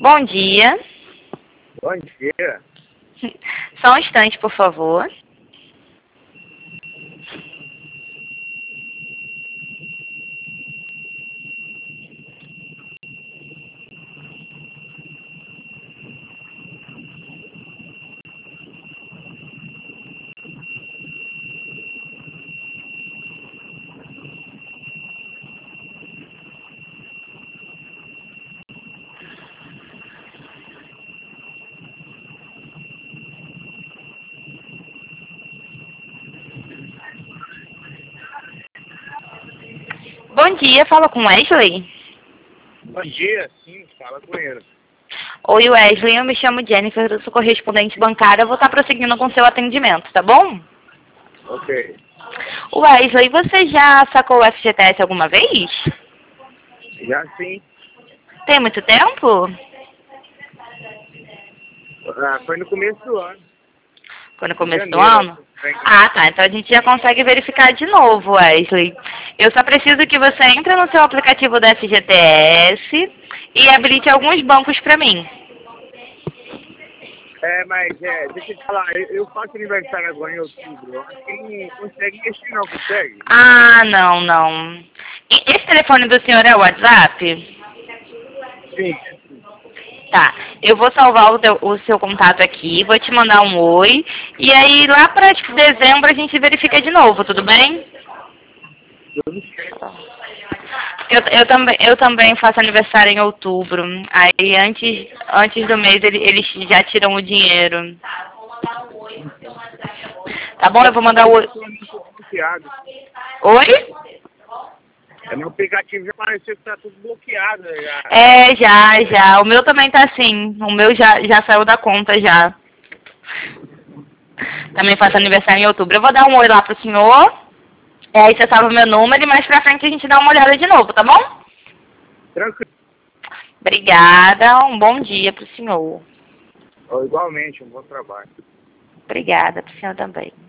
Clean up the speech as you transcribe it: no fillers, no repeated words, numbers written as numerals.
Bom dia. Bom dia. Só um instante, por favor. Bom dia, fala com Wesley. Bom dia, sim, fala com ele. Oi, Wesley, eu me chamo Jennifer, eu sou correspondente bancária, vou estar prosseguindo com seu atendimento, tá bom? Ok. Wesley, você já sacou o FGTS alguma vez? Já sim. Tem muito tempo? Foi no começo do ano. Foi no começo do Janeiro. ano? Ah, tá. Então a gente já consegue verificar de novo, Wesley. Eu só preciso que você entre no seu aplicativo da FGTS e habilite alguns bancos para mim. Deixa eu te falar, eu faço aniversário agora em outubro. Eu acho que não consegue investir não, consegue? Ah, não. E esse telefone do senhor é o WhatsApp? Sim. Tá, eu vou salvar o seu contato aqui, vou te mandar um oi, e aí lá para dezembro a gente verifica de novo, tudo bem? Tudo certo. Eu também faço aniversário em outubro, aí antes do mês eles já tiram o dinheiro. Tá bom, eu vou mandar o oi. Bloqueado. Oi? No aplicativo já apareceu que tá tudo bloqueado. Já. Já. O meu também tá assim, o meu já saiu da conta já. Também faço aniversário em outubro. Eu vou dar um oi lá pro senhor. Aí você salva o meu número e mais pra frente a gente dá uma olhada de novo, tá bom? Tranquilo. Obrigada. Um bom dia pro senhor. Igualmente, um bom trabalho. Obrigada pro senhor também.